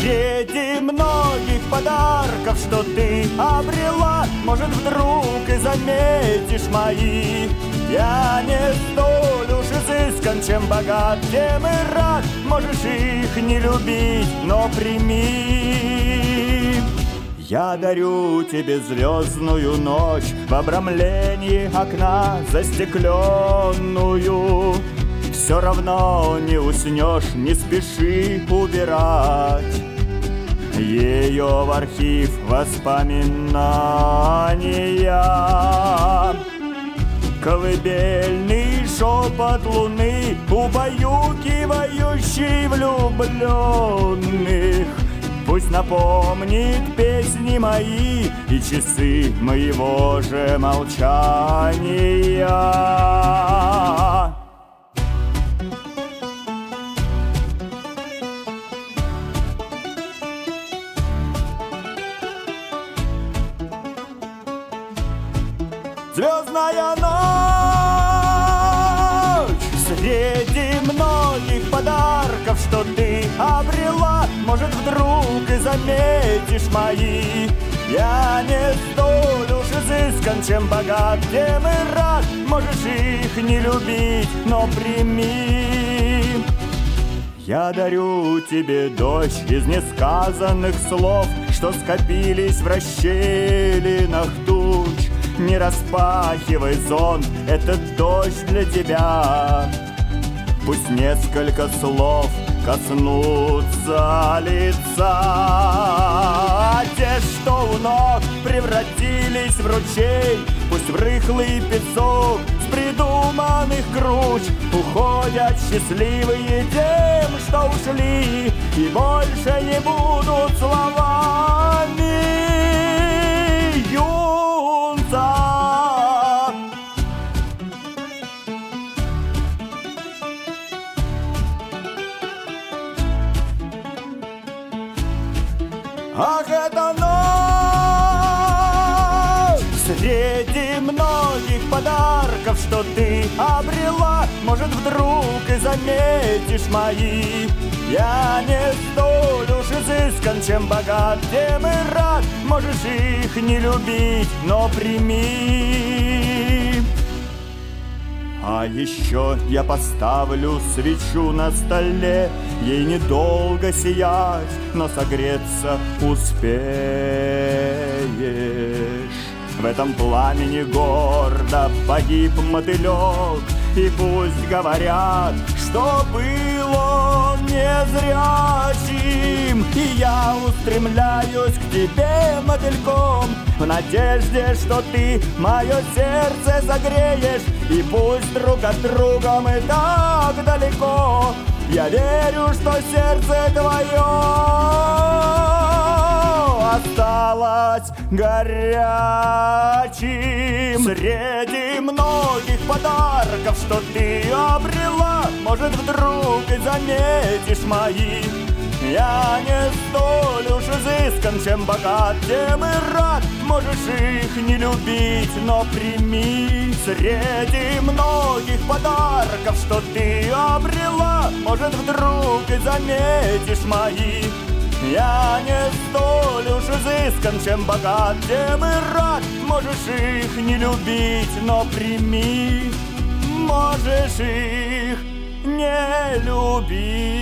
Среди многих подарков, что ты обрела, может, вдруг и заметишь мои. Я не столь уж изыскан, чем богат, тем и рад. Можешь их не любить, но прими. Я дарю тебе звездную ночь в обрамлении окна застекленную. Все равно не уснешь, не спеши убирать ее в архив воспоминания. Колыбельный шепот луны, убаюкивающий влюбленных, пусть напомнит песни мои и часы моего же молчания. Звездная ночь среди многих подарков, что ты обрела, может, вдруг и заметишь мои. Я не столь уж изыскан, чем богат, тем и рад. Можешь их не любить, но прими. Я дарю тебе дождь из несказанных слов, что скопились в расщелинах туч. Не распахивай зонт, этот дождь для тебя. Пусть несколько слов коснутся лица. Те, что у ног превратились в ручей, пусть в рыхлый песок с придуманных круч уходят счастливые тем, что ушли, и больше не будут словами юнца. Ах, это ночь среди многих подарков, что ты обрела, может, вдруг и заметишь мои. Я не столь уж изыскан, чем богат, тем и рад. Можешь их не любить, но прими. А еще я поставлю свечу на столе, ей недолго сиять, но согреться успеешь. В этом пламени гордо погиб мотылек, и пусть говорят, что был он незрячим. И я устремляюсь к тебе мотыльком, в надежде, что ты мое сердце согреешь. И пусть друг от друга мы так далеко, я верю, что сердце твое осталось горячим. Среди многих подарков, что ты обрела, может, вдруг и заметишь мои. Я не столь уж изыскан, чем богат, тем и рад. Можешь их не любить, но прими. Среди многих подарков, что ты обрела, может, вдруг и заметишь мои. Я не столь уж изыскан, чем богат, тем и рад. Можешь их не любить, но прими. Можешь их не любить.